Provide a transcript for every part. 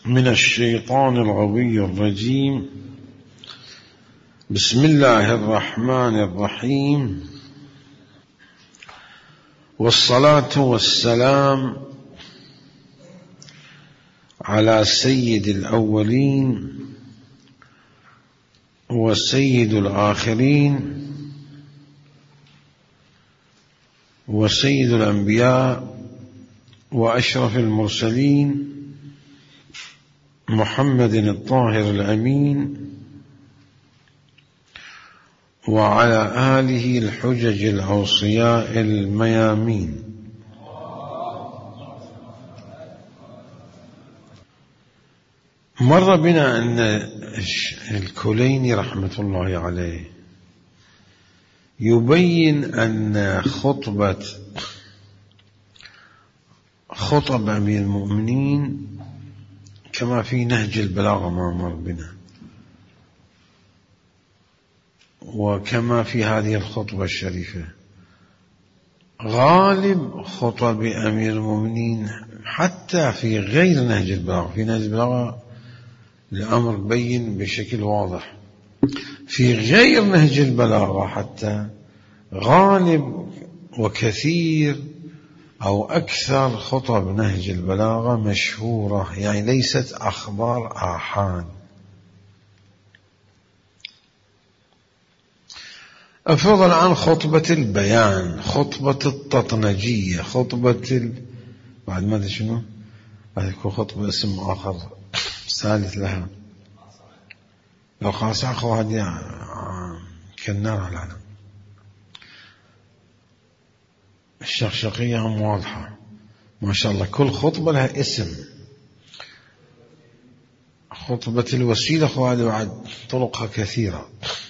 من الشيطان الغوي الرجيم. بسم الله الرحمن الرحيم، والصلاة والسلام على سيد الأولين وسيد الآخرين وسيد الأنبياء وأشرف المرسلين محمد الطاهر الأمين، وعلى آله الحجج الأوصياء الميامين. مر بنا أن الكليني رحمة الله عليه يبين أن خطب أمير المؤمنين كما في نهج البلاغة ما مر بنا، وكما في هذه الخطبة الشريفة، غالب خطب أمير المؤمنين حتى في غير نهج البلاغة. في نهج البلاغة الأمر بين بشكل واضح، في غير نهج البلاغة حتى غالب وكثير أو أكثر خطب نهج البلاغة مشهورة، يعني ليست أخبار آحاد. أفرض الآن خطبة البيان، خطبة التطنجية، بعد ما أدري شنو، أذكر خطبة اسم آخر ثالث لها، لو خاصة أخو هذه كالنار على العالم. الشقشقية هم واضحة ما شاء الله، كل خطبة لها اسم. خطبة الوسيلة أخو هذه بعد طرقها كثيرة.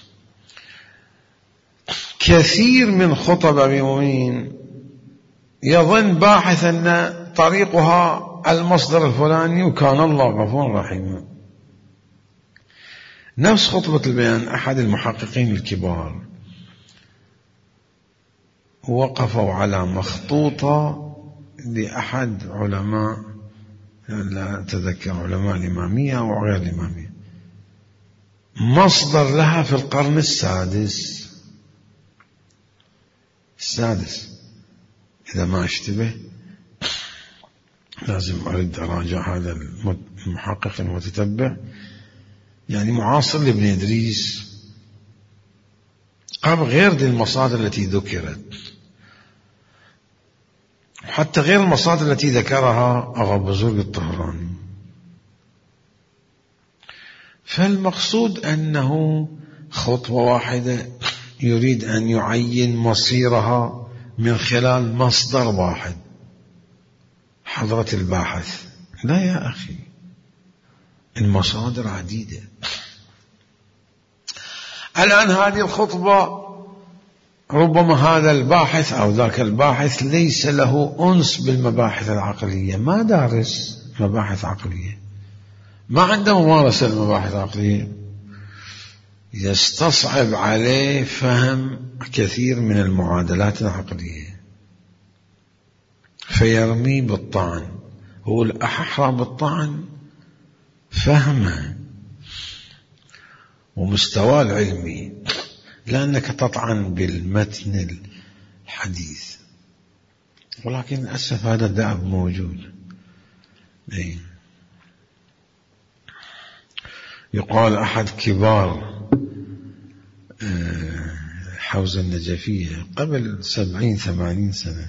كثير من خطب أمير المؤمنين يظن باحث أن طريقها المصدر الفلاني وكان الله غفورا رحيما. نفس خطبة البيان، أحد المحققين الكبار وقفوا على مخطوطة لأحد علماء، لا أتذكر علماء الإمامية أو غير الإمامية، مصدر لها في القرن السادس إذا ما أشتبه. لازم أريد أراجع هذا المحقق المتتبع، يعني معاصر لابن إدريس، قام غير دي المصادر التي ذكرت، حتى غير المصادر التي ذكرها أغا بزرگ الطهراني. فالمقصود أنه خطوة واحدة يريد أن يعين مصيرها من خلال مصدر واحد، حضرة الباحث. لا يا أخي، المصادر عديدة. الآن هذه الخطبة ربما هذا الباحث أو ذاك الباحث ليس له أنس بالمباحث العقلية، ما دارس مباحث عقلية، ما عنده ممارسة المباحث العقلية، يستصعب عليه فهم كثير من المعادلات العقلية فيرمي بالطعن. هو الأحرى بالطعن فهمه ومستواه العلمي، لأنك تطعن بالمتن الحديث، ولكن للأسف هذا الدأب موجود. يقال أحد كبار الحوزة النجفية قبل 70-80 سنة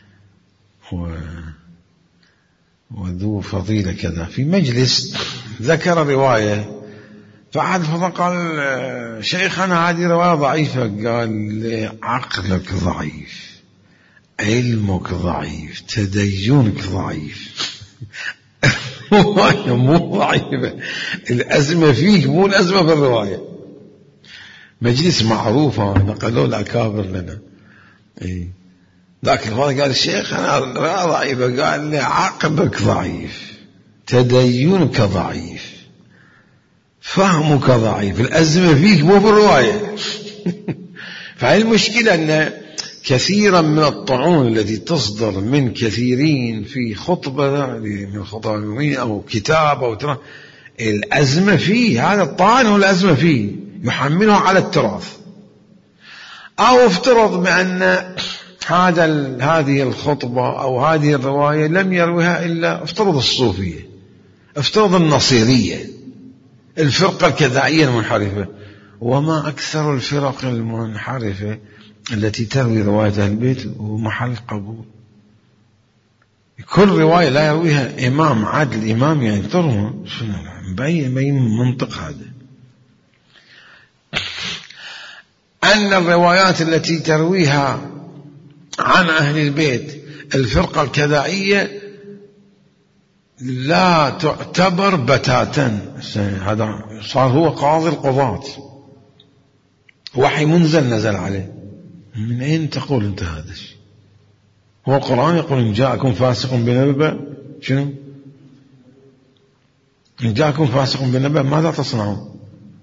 وذو فضيلة كذا، في مجلس ذكر رواية، فأحد الفضلاء قال: شيخنا هذه رواية ضعيفة. قال لي: عقلك ضعيف، علمك ضعيف، تدينك ضعيف. مو ضعيفة، الأزمة فيك، مو الأزمة في الرواية. مجلس معروفة نقلوا الأكابر لنا. ذاك الفضل قال: شيخنا رواية ضعيفة. قال لي: عقلك ضعيف، تدينك ضعيف، فهمك ضعيف، الأزمة فيك مو في الرواية. فهي المشكلة أن كثيرا من الطعون التي تصدر من كثيرين في خطبة من الخطبة أو كتاب أو ترى الأزمة فيه، هذا الطعن هو الأزمة فيه، يحمله على التراث. أو افترض بأن هذه الخطبة أو هذه الرواية لم يروها إلا افترض الصوفية، افترض النصيرية، الفرقة الكذائية المنحرفة. وما أكثر الفرق المنحرفة التي تروي رواية أهل البيت ومحل قبول. كل رواية لا يرويها إمام عادل، إمام يعني تروى بأي منطق هذا. أن الروايات التي ترويها عن أهل البيت الفرقة الكذائية لا تعتبر بتاتا. هذا صار هو قاضي القضاة، وحي نزل عليه. من أين تقول أنت هذا الشيء؟ هو القرآن يقول إن جاءكم فاسق بنبأ، شنو؟ إن جاءكم فاسق بنبأ ماذا تصنعون؟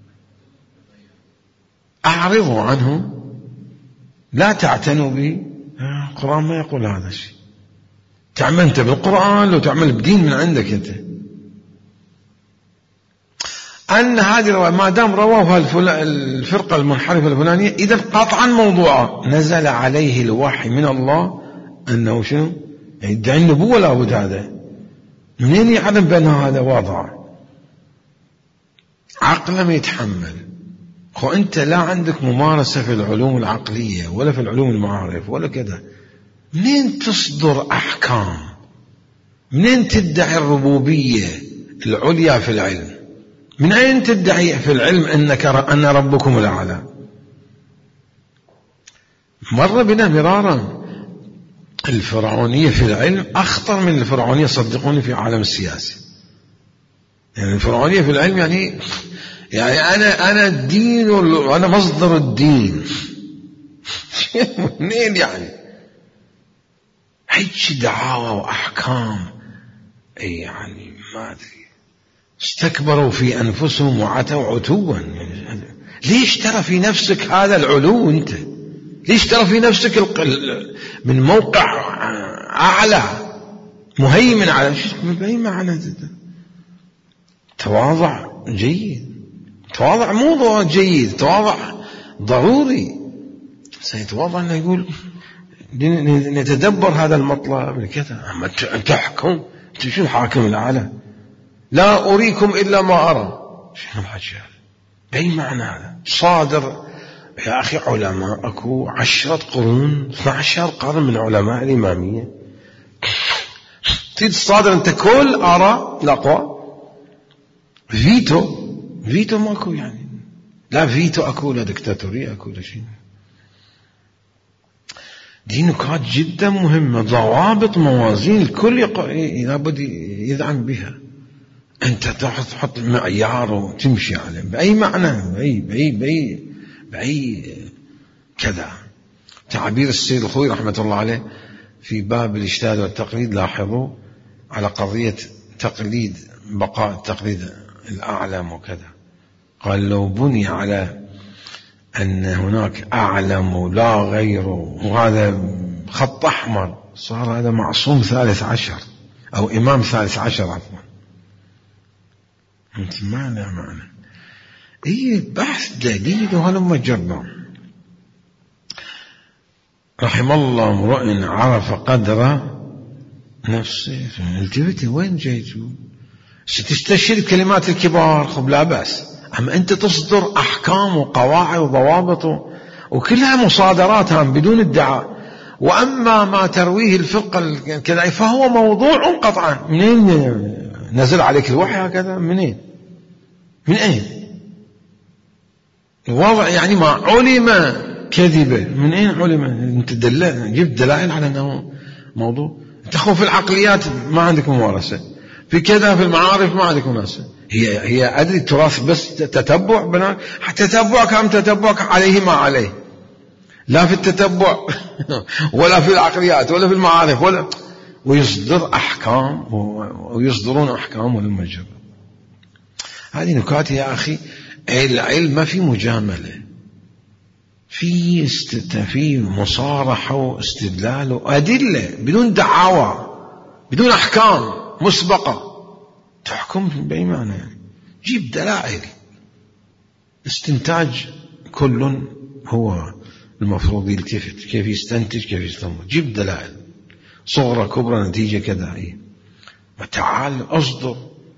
أعرضوا عنه، لا تعتنوا به. القرآن ما يقول هذا الشيء. تعمل أنت بالقرآن لو تعمل بدين من عندك أنت. أن هذه الرواية ما دام رواه الفرقة المنحرفة الفلانية إذا قطعا موضوعا نزل عليه الوحي من الله أنه شنو؟ يدعي النبوة. لابد هذا منين يعلم بأن هذا واضع؟ عقل ما يتحمل. أنت لا عندك ممارسة في العلوم العقلية ولا في العلوم المعارف ولا كذا، منين تصدر أحكام؟ منين تدعي الربوبية العليا في العلم؟ من أين تدعي في العلم أن ربكم الأعلى؟ مر بنا مرارا الفرعونية في العلم أخطر من الفرعونية صدقوني في عالم السياسي. يعني الفرعونية في العلم يعني أنا الدين وأنا مصدر الدين. منين يعني؟ هيك دعاوى وأحكام يعني ما أدري، استكبروا في أنفسهم وعتوا عتوا. ليش ترى في نفسك هذا العلو؟ أنت ليش ترى في نفسك من موقع أعلى مهيمن على بأي معنى؟ تواضع جيد، تواضع مو جيد، تواضع ضروري. سيتواضع أنه يقول نتدبر هذا المطلب كذا. أما تحكم، أنت شو الحاكم الأعلى؟ لا أريكم إلا ما أرى. شنو الحكي هذا؟ بأي معنى هذا؟ صادر يا أخي علماء أكو 10 قرون 12 قرن من علماء الإمامية، تريد صادر أنت كل آراء الأقوى؟ فيتو ماكو يعني، لا فيتو أكو لا دكتاتورية أكو لا شيء. دي نكات جدا مهمة، ضوابط موازين الكل لابد يدعم بها. أنت تحط معيار وتمشي عليه بأي معنى، بأي كذا. تعبير السيد الخوي رحمة الله عليه في باب الاجتهاد والتقليد، لاحظوا على قضية تقليد بقاء التقليد الأعلم وكذا، قال لو بني على أن هناك أعلم لا غيره وهذا خط أحمر صار هذا معصوم 13 أو إمام 13 عفوا. أنت معنى بحث دليل وهلم جربا. رحم الله امرئ عرف قدر نفسه. التفتي وين جيتوا؟ ستستشهد كلمات الكبار خب لا بأس، أما أنت تصدر أحكام وقواعد وضوابط وكلها مصادرات بدون ادعاء. وأما ما ترويه الفقه كذا فهو موضوع قطعا. منين نزل عليك الوحي هكذا؟ منين؟ من أين؟ الوضع يعني ما علم كذبة. من أين علم؟ أنت جبت دلائل على أنه موضوع. تخوف في العقليات ما عندك ممارسة، في كذا في المعارف ما عندك ممارسة. هي أدري التراث بس تتبع بنا، تتبعك أم تتبعك عليه ما عليه، لا في التتبع ولا في العقليات ولا في المعارف ولا. ويصدر أحكام ويصدرون أحكام والمجرد. هذه نكات يا أخي. العلم ما في مجاملة، في مصارحة واستدلال وأدلة بدون دعاوى، بدون أحكام مسبقة تحكم بأي معنى. يعني جيب دلائل، استنتاج كل هو المفروض يلتفت كيف يستنتج كيف يستنبط. جيب دلائل صغرى كبرى نتيجة كذا. وتعال أصدر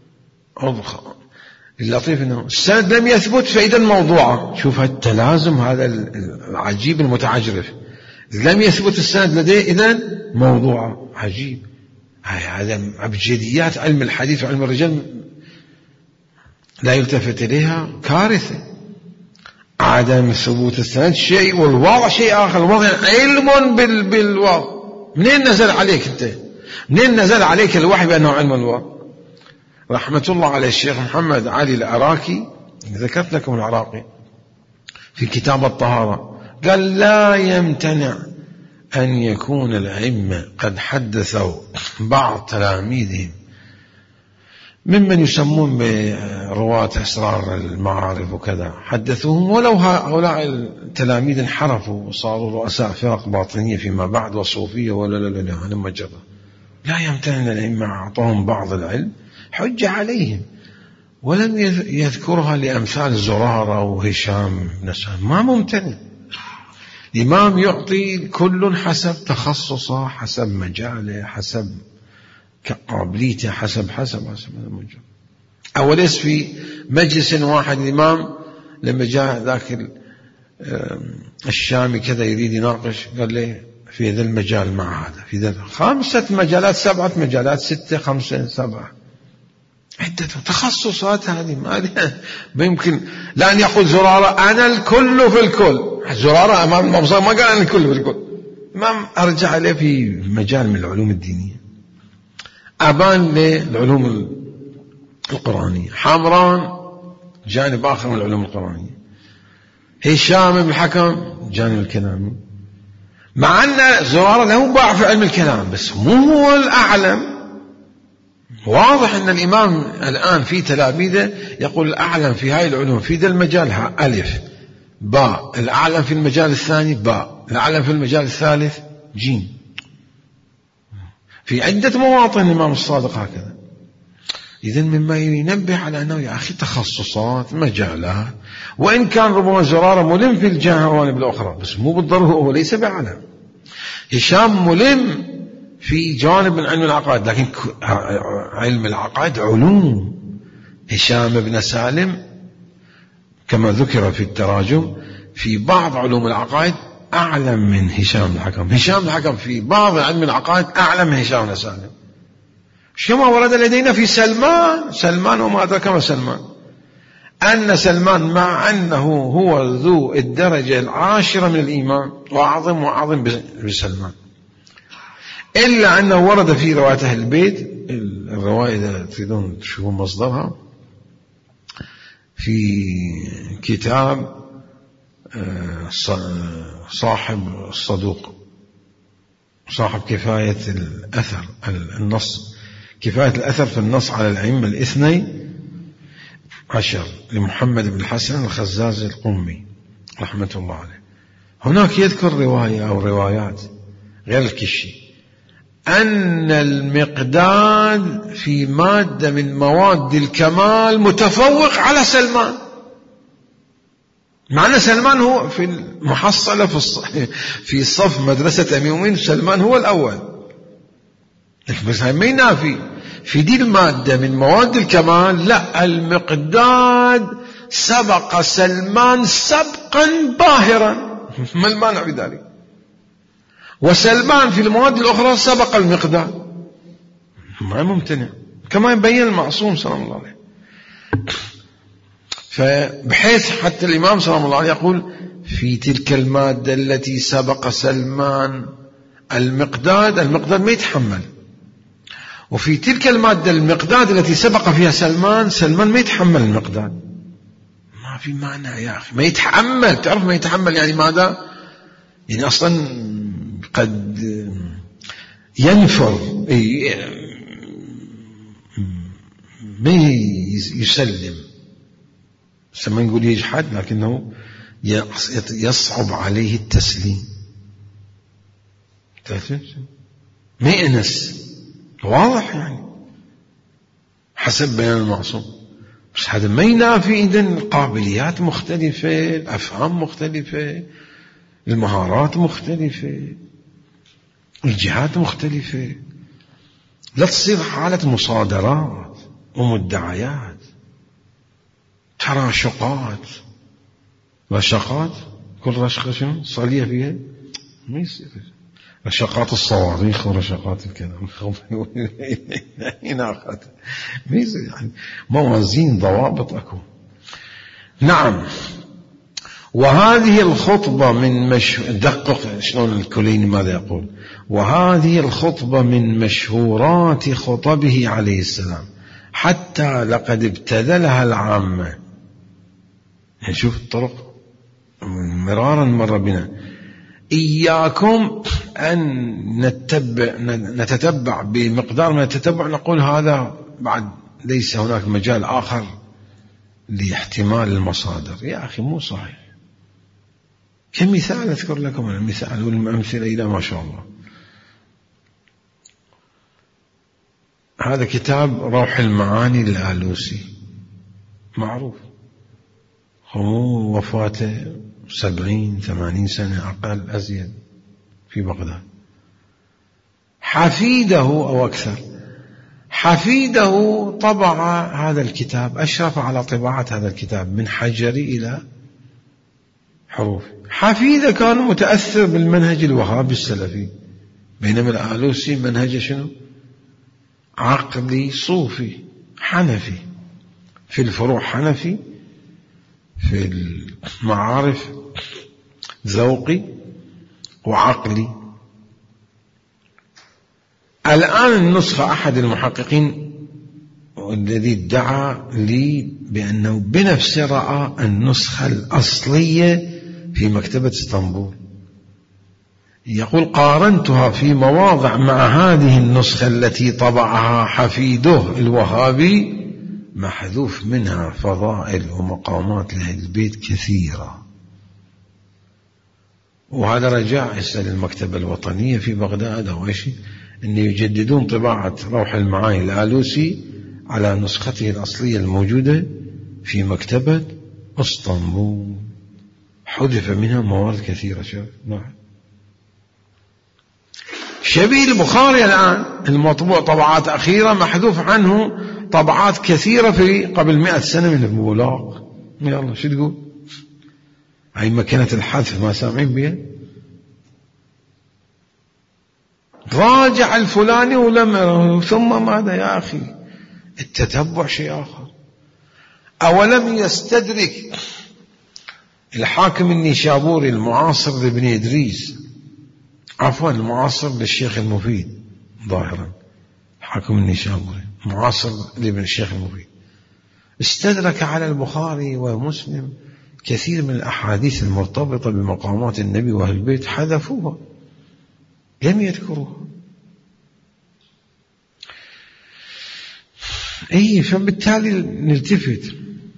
اللطيف أنه السند لم يثبت فإذا موضوعة. شوف التلازم هذا العجيب المتعجرف. لم يثبت السند لديه إذن موضوعة. عجيب. هذا أبجديات علم الحديث وعلم الرجال لا يلتفت إليها، كارثة. عدم ثبوت السند شيء والواضع شيء آخر. الواضع علم بالواضع. منين نزل عليك أنت؟ منين نزل عليك الوحي بأنه علم الواضع؟ رحمة الله على الشيخ محمد علي العراقي، ذكرت لكم العراقي في كتاب الطهارة، قال لا يمتنع أن يكون الأئمة قد حدثوا بعض تلاميذهم ممن يسمون برواة أسرار المعارف وكذا، حدثوهم ولو هؤلاء التلاميذ انحرفوا وصاروا رؤساء فرق باطنية فيما بعد وصوفية ولا هلم جرى. لا يمتنع أن الأئمة أعطاهم بعض العلم حجة عليهم، ولم يذكرها لأمثال زرارة وهشام بن سالم. ما ممتنع. الإمام يعطي كل حسب تخصصه، حسب مجاله، حسب قابليته، حسب المجال. أوليس في مجلس واحد الإمام لما جاء ذاك الشامي كذا يريد يناقش، قال لي في ذا المجال مع هذا، في ذا 5 مجالات 7 مجالات 6 5 7 عدة تخصصات. هذه ما يمكن. لأن يقول زرارة أنا الكل في الكل. زرارة أمام المبصر ما قال أنا الكل في الكل. ما أرجع له في مجال من العلوم الدينية. أبان للعلوم القرآنية. حمران جانب آخر من العلوم القرآنية. هشام بن الحكم جانب الكلامي. مع أن زرارة له باع في علم الكلام بس مو هو الأعلم. واضح أن الإمام الآن في تلاميذه يقول الأعلم في هاي العلوم في ذا المجال ألف باء، الأعلم في المجال الثاني باء، الأعلم في المجال الثالث جيم. في عدة مواطن الإمام الصادق هكذا. إذن مما ينبه على أنه يا أخي تخصصات مجالات، وإن كان ربما زرارة ملم في الجوانب الأخرى بس مو بالضرورة هو ليس بعلم. هشام ملم في جانب من علم العقائد لكن علم العقائد علوم. هشام بن سالم كما ذكر في التراجم في بعض علوم العقائد أعلم من هشام بن الحكم. هشام بن الحكم في بعض علم العقائد أعلم من هشام بن سالم. كما ورد لدينا في سلمان وما أدرك ما سلمان، أن سلمان مع أنه هو ذو الدرجة 10 من الإيمان وأعظم بسلمان، إلا أنه ورد في رواية أهل البيت. الرواية إذا تريدون تشوفون مصدرها في كتاب صاحب الصدوق، صاحب كفاية الأثر النص، كفاية الأثر في النص على الأئمة 12 لمحمد بن الحسن الخزاز القمي رحمة الله عليه. هناك يذكر رواية أو روايات غير الكشي أن المقداد في مادة من مواد الكمال متفوق على سلمان. معنى سلمان هو في المحصلة في صف مدرسة أمير المؤمنين سلمان هو الأول، بس هاي ما ينافي في دي المادة من مواد الكمال لا، المقداد سبق سلمان سبقا باهرا. ما المانع بذلك؟ وسلمان في المواد الأخرى سبق المقداد، ما ممتنع كما يبين المعصوم سلام الله عليه. فبحيث حتى الإمام سلام الله عليه يقول في تلك المادة التي سبق سلمان المقداد ما يتحمل، وفي تلك المادة المقداد التي سبق فيها سلمان ما يتحمل المقداد. ما في معنى يا أخي، ما يتحمل. تعرف ما يتحمل يعني ماذا؟ يعني أصلا قد ينفر، ما يسلم، ما نقول يجحد لكنه يصعب عليه التسليم، ما يأنس، واضح يعني حسب بيان المعصوم. بس هذا ما ينافي إذن القابليات مختلفة، الأفهام مختلفة، المهارات مختلفة، الجهات مختلفة. لا تصير حالة مصادرات ومدعيات، تراشقات، رشقات. كل رشقة شنو صلية فيها؟ ما يصير. رشقات الصواريخ ورشقات الكلام هنا ما يصير يعني. موازين ضوابط أكو. نعم. وهذه الخطبة من دقق شلون الكليني ماذا يقول. وهذه الخطبة من مشهورات خطبه عليه السلام، حتى لقد ابتذلها العامة. نشوف الطرق مرارا مر بنا. إياكم أن نتتبع بمقدار ما نتتبع نقول هذا بعد ليس هناك مجال آخر لاحتمال المصادر. يا أخي مو صحيح. كمثال أذكر لكم المثال والأمثلة إلى ما شاء الله. هذا كتاب روح المعاني للآلوسي معروف، هو وفاته 70-80 سنة أقل أزيد في بغداد. حفيده أو أكثر، حفيده طبع هذا الكتاب، أشرف على طباعة هذا الكتاب من حجري إلى حروف. حفيده كان متأثر بالمنهج الوهابي السلفي، بينما الآلوسي منهج شنو؟ عقلي صوفي حنفي، في الفروع حنفي، في المعارف ذوقي وعقلي. الآن النسخة أحد المحققين الذي ادعى لي بأنه بنفسه رأى النسخة الأصلية في مكتبة اسطنبول، يقول قارنتها في مواضع مع هذه النسخة التي طبعها حفيده الوهابي، محذوف منها فضائل ومقامات لأهل البيت كثيرة. وهذا رجاء يسأل المكتبة الوطنية في بغداد أو إيش أن يجددون طباعة روح المعاني الآلوسي على نسخته الأصلية الموجودة في مكتبة اسطنبول، حذف منها موارد كثيرة. شوف نعم. شبيه البخاري الآن المطبوع طبعات أخيرة محذوف عنه طبعات كثيرة في قبل 100 سنة من البولاق. يلا شو تقول؟ هاي مكنة الحذف ما سامعين بها. راجع الفلاني ولم ثم ماذا يا أخي؟ التتبع شيء آخر. أولم يستدرك الحاكم النيشابوري المعاصر لابن إدريس، عفوا المعاصر للشيخ المفيد ظاهرا، حاكم النيشابوري معاصر لابن الشيخ المفيد، استدرك على البخاري ومسلم كثير من الأحاديث المرتبطة بمقامات النبي وأهل البيت، حذفوها لم يذكروها. فبالتالي نلتفت.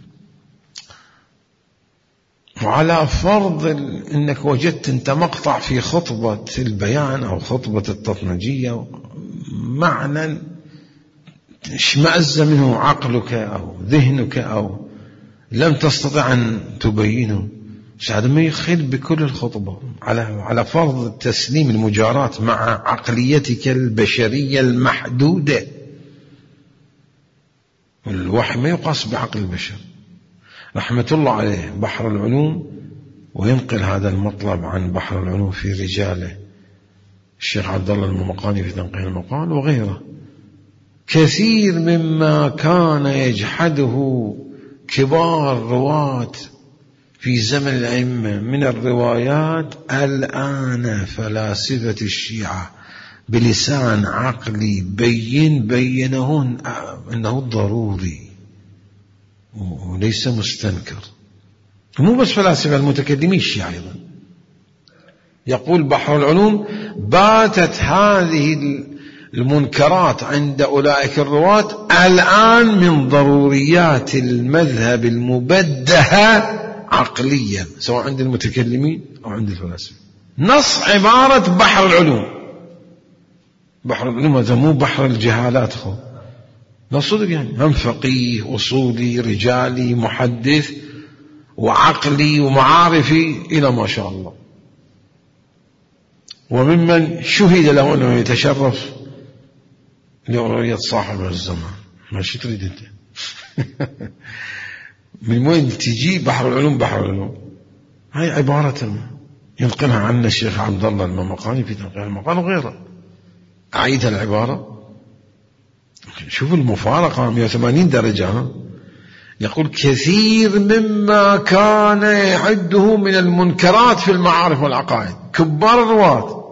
وعلى فرض أنك وجدت أنت مقطع في خطبة البيان أو خطبة التطنجية معنى اشمأز منه عقلك أو ذهنك أو لم تستطع أن تبينه، هذا ما يخل بكل الخطبة على فرض تسليم المجاراة مع عقليتك البشرية المحدودة. والوحي ما يقاس بعقل البشر. رحمة الله عليه بحر العلوم، وينقل هذا المطلب عن بحر العلوم في رجاله الشيخ عبد الله المقاني في تنقيح المقال وغيره. كثير مما كان يجحده كبار رواة في زمن الأئمة من الروايات، الآن فلاسفة الشيعة بلسان عقلي بينه أنه ضروري وليس مستنكر. مو بس فلاسفة، المتكلمين الشيعة أيضا. يقول بحر العلوم: باتت هذه المنكرات عند أولئك الرواة الآن من ضروريات المذهب المبدهة عقليا سواء عند المتكلمين أو عند الفلاسفة. نص عبارة بحر العلوم. بحر العلوم هذا مو بحر الجهالات لا صدق، يعني هم فقيه أصولي رجالي محدث وعقلي ومعارفي إلى ما شاء الله، وممن شهد له أنه يتشرف لرؤية صاحب الزمان. ماشي تريد أنت من وين تجي بحر العلوم؟ بحر العلوم هاي عبارة ينقلها عنا الشيخ عبد الله الممقاني في تنقيح المقال وغيره. أعيدها العبارة، شوف المفارقة 180 درجة. يقول كثير مما كان يعده من المنكرات في المعارف والعقائد كبار الرواة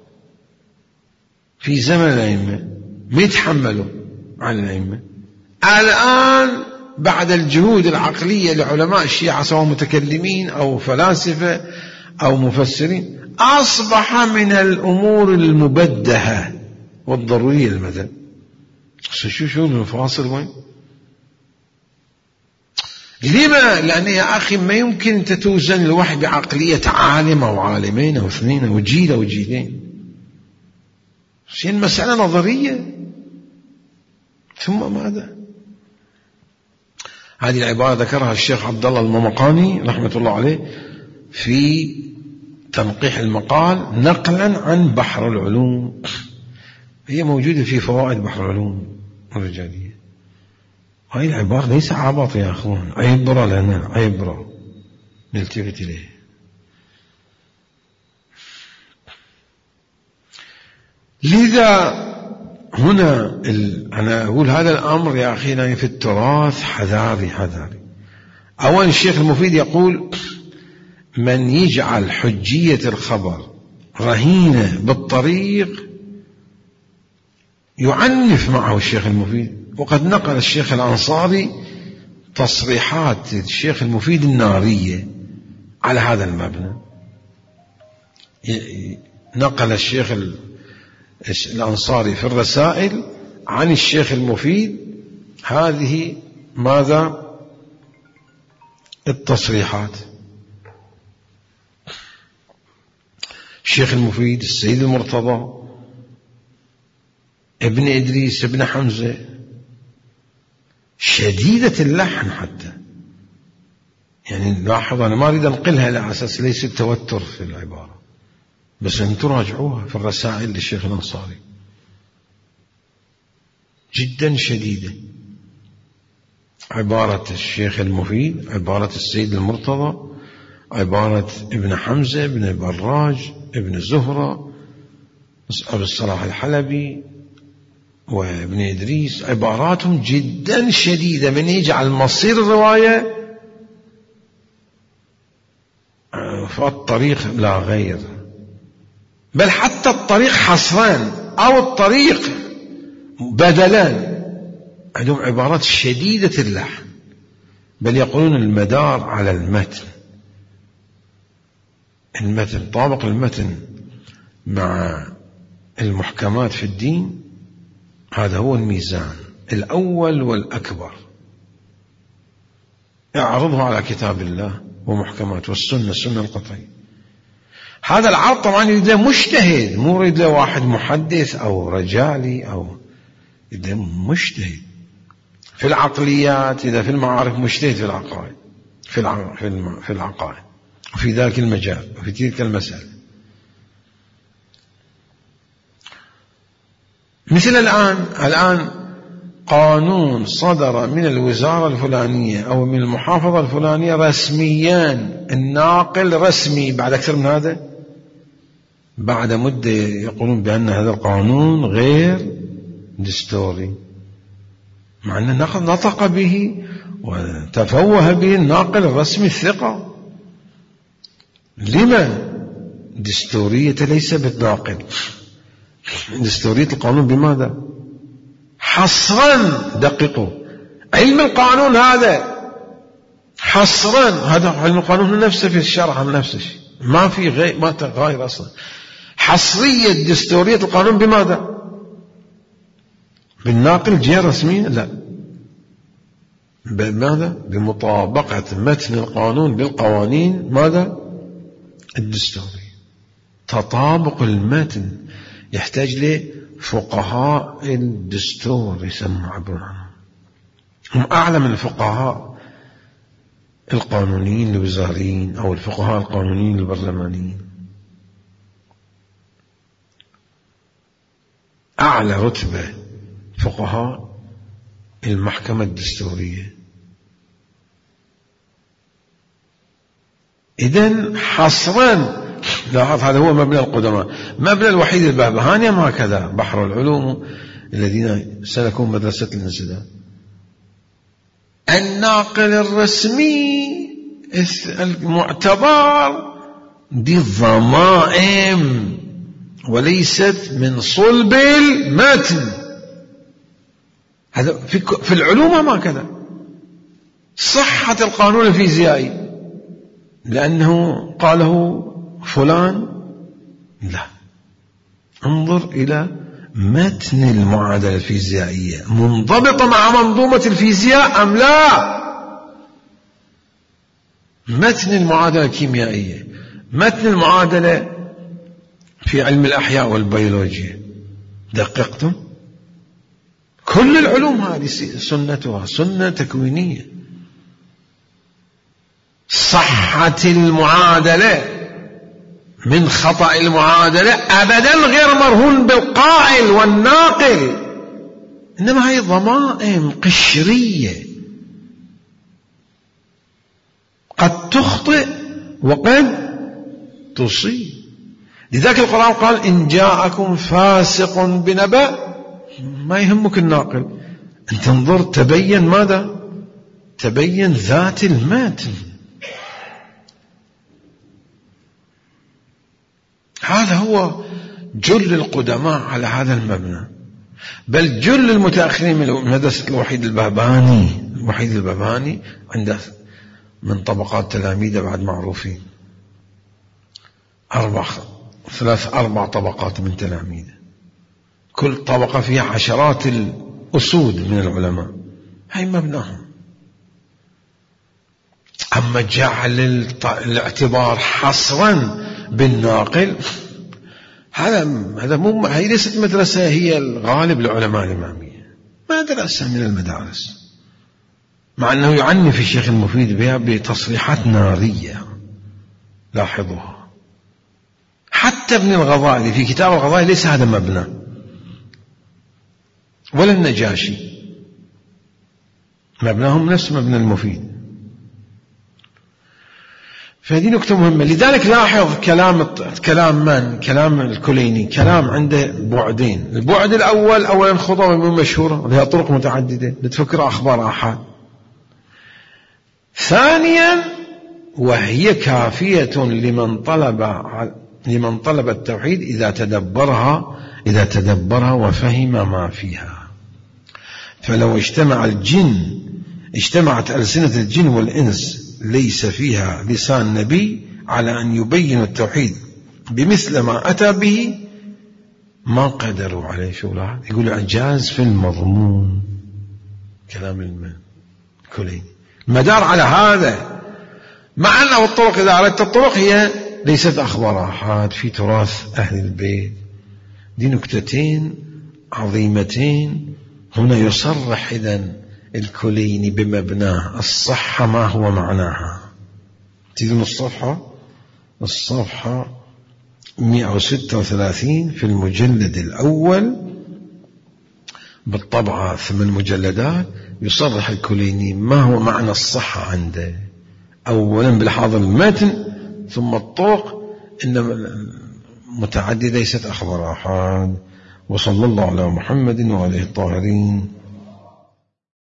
في زمن الأئمة ما يتحملوا عن الأئمة، الآن بعد الجهود العقلية لعلماء الشيعة سواء متكلمين أو فلاسفة أو مفسرين أصبح من الأمور المبدهة والضرورية المثل. شو الفاصل وين؟ لما؟ لأن يا أخي ما يمكن أنت توزن الوحي بعقلية عالم أو عالمين أو اثنين أو جيل أو جيلين. شيء المسألة نظرية. ثم ماذا؟ هذه العبارة ذكرها الشيخ عبد الله الممقاني رحمة الله عليه في تنقيح المقال نقلا عن بحر العلوم. هي موجودة في فوائد بحر العلوم الرجالية. هاي العبارة ليس عبط يا أخوان، عبرة لنا، عبرة نلتفت إليه. لذا هنا أنا أقول هذا الأمر يا أخينا في التراث حذاري. أولا الشيخ المفيد يقول من يجعل حجية الخبر رهينة بالطريق يعنف معه الشيخ المفيد. وقد نقل الشيخ الأنصاري تصريحات الشيخ المفيد النارية على هذا المبنى. نقل الشيخ الأنصاري في الرسائل عن الشيخ المفيد هذه ماذا؟ التصريحات. الشيخ المفيد السيد المرتضى ابن إدريس ابن حمزة شديدة اللحن حتى، يعني لاحظ أنا ما أريد أنقلها على أساس ليس التوتر في العبارة، بس أن تراجعوها في الرسائل للشيخ الأنصاري جدا شديدة. عبارة الشيخ المفيد، عبارة السيد المرتضى، عبارة ابن حمزة، ابن براج، ابن زهرة، أبو الصلاح الحلبي وابن إدريس، عباراتهم جدا شديدة من يجعل مصير الرواية فالطريق لا غير، بل حتى الطريق حصران أو الطريق بدلان. عندهم عبارات شديدة اللحن، بل يقولون المدار على المتن طابق المتن مع المحكمات في الدين، هذا هو الميزان الأول والأكبر. اعرضه على كتاب الله ومحكمات والسنة، السنة القطعية. هذا العرض طبعا يريد له مجتهد، مو يريد له واحد محدث أو رجالي، أو يريد له مجتهد في العقليات، إذا في المعارف مجتهد في العقائد، في العقائد وفي ذاك المجال وفي تلك المسألة. مثل الآن قانون صدر من الوزارة الفلانية أو من المحافظة الفلانية رسميا، الناقل رسمي، بعد أكثر من هذا، بعد مدة يقولون بأن هذا القانون غير دستوري، مع أن نطق به وتفوه به الناقل الرسمي الثقة. لما؟ دستورية ليس بالناقل، دستورية القانون بماذا؟ حصرا، دققوا، علم القانون هذا حصرا، هذا علم القانون نفسه في الشرع نفس الشيء، ما في غير، ما تغير أصلا. حصرية دستورية القانون بماذا؟ بالناقل جهة رسمية؟ لا، بماذا؟ بمطابقة متن القانون بالقوانين ماذا؟ الدستورية. تطابق المتن يحتاج لفقهاء الدستور يسمى عبر عنهم، هم أعلى من الفقهاء القانونيين الوزاريين أو الفقهاء القانونيين البرلمانيين. أعلى رتبة فقهاء المحكمة الدستورية. إذن حصرا لاحظ هذا هو مبنى القدماء. مبنى الوحيد البهبهاني هكذا بحر العلوم الذين سلكوا مدرسة الانسداد. الناقل الرسمي المعتبر دي الضمائم وليست من صلب المتن. هذا في العلوم ما كذا. صحة القانون الفيزيائي لأنه قاله فلان، لا، انظر إلى متن المعادلة الفيزيائية منضبطة مع منظومة الفيزياء أم لا. متن المعادلة الكيميائية، متن المعادلة في علم الأحياء والبيولوجيا، دققتم؟ كل العلوم هذه سنتها سنة تكوينية. صحة المعادلة من خطأ المعادلة أبدا غير مرهون بالقائل والناقل، إنما هي ضمائم قشرية قد تخطئ وقد تصيب. لذلك القرآن قال إن جاءكم فاسق بنبأ، ما يهمك الناقل، أن تنظر تبين ماذا؟ تبين ذات المتن. هذا هو جل القدماء على هذا المبنى، بل جل المتأخرين من مدرسة الوحيد البهبهاني عنده من طبقات تلاميذه بعد معروفين، 4 طبقات من تلاميذه، كل طبقة فيها عشرات الأسود من العلماء، هاي مبناهم. أما جعل الاعتبار حصرا بالناقل، هي ليست مدرسة هي الغالب لعلماء الإمامية، مدرسة من المدارس، مع أنه يعنف الشيخ المفيد بها بتصريحات نارية. لاحظوها. حتى ابن الغزالي في كتاب الغزالي ليس هذا مبنى، ولا النجاشي، مبناهم نفس مبنى المفيد. فهذه نكتة مهمة. لذلك لاحظ كلام الكليني، كلام عنده بعدين. البعد الأول أولا خطوة مشهورة لها طرق متعددة لتفكر أخبار آحاد. ثانيا وهي كافية لمن طلب التوحيد إذا تدبرها وفهم ما فيها. فلو اجتمعت ألسنة الجن والإنس ليس فيها لسان نبي على أن يبين التوحيد بمثل ما أتى به ما قدروا عليه. شو لاحظ؟ يقول إعجاز في المضمون، كلام الكليني المدار على هذا، مع أنه الطرق إذا أردت الطرق هي ليست أخبار آحاد في تراث أهل البيت. دي نكتتين عظيمتين. هنا يصرح إذن الكليني بمبناه الصحة ما هو معناها. تجدون الصفحة 136 في المجلد الأول بالطبعة 8 مجلدات. يصرح الكليني ما هو معنى الصحة عنده، أولا بالحاضر المتن، ثم الطرق إنما متعددة ليست أخبار آحاد. وصلى الله على محمد وعليه الطاهرين.